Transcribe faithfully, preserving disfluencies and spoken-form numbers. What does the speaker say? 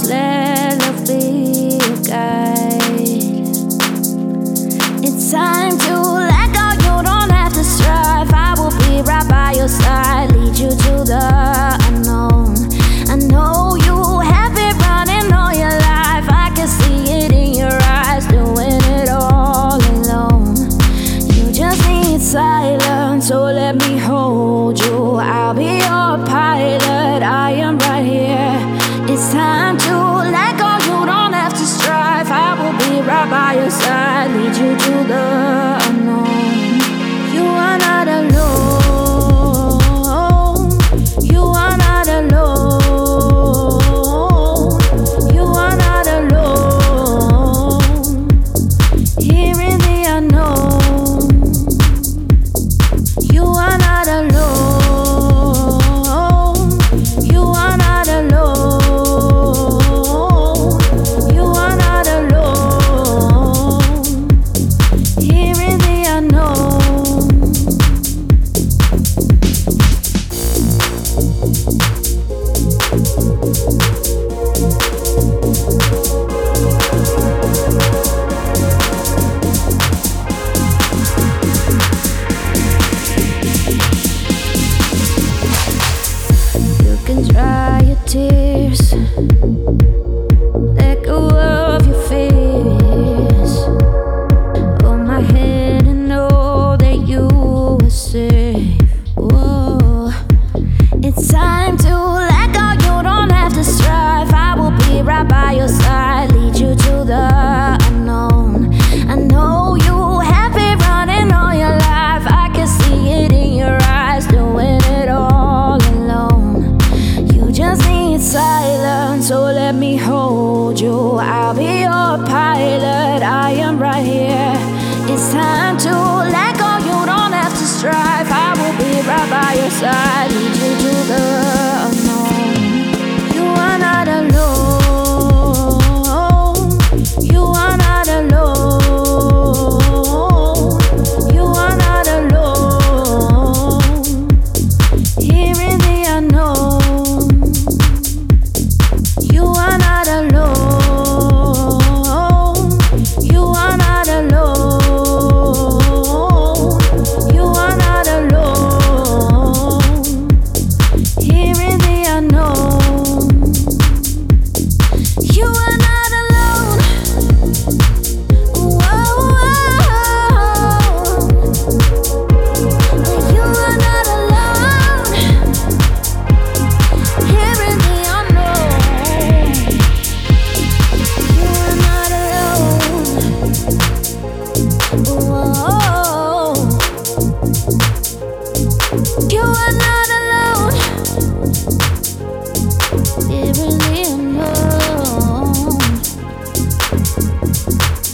let love be your guide. It's time to let go, you don't have to strive. I will be right by your side, lead you to the unknown. I know you have been running all your life, I can see it in your eyes, doing it all alone. You just need silence, so let me hold you. I'll be your pilot, I am right here. It's time to let go, you don't have to strive. I will be right by your side, lead you to the unknown. You are not alone. You are not alone. You are not alone. Here in the unknown. You are not alone. You are not alone. You are not alone. Here in the unknown. You can dry your tears, let go of your fears. Hold my hand and know that you are safe. Whoa. It's time to let go, you don't have to strive. I will be right by your side, lead you to the unknown. I know you have been running all your life, I can see it in your eyes, doing it all alone. You just need silence, so let me hold you. I'll be your pilot, I am right here. It's time to let go, you don't have to strive. I will be right by your side, lead you to the unknown. You are not alone. You are not alone. You are not alone. Here in the unknown. You are not alone. You are not alone. You are not alone. Here in the unknown. You are not alone. Whoa, you are not alone. Here in the unknown. You are not alone. Whoa. You are not alone. Here in the unknown.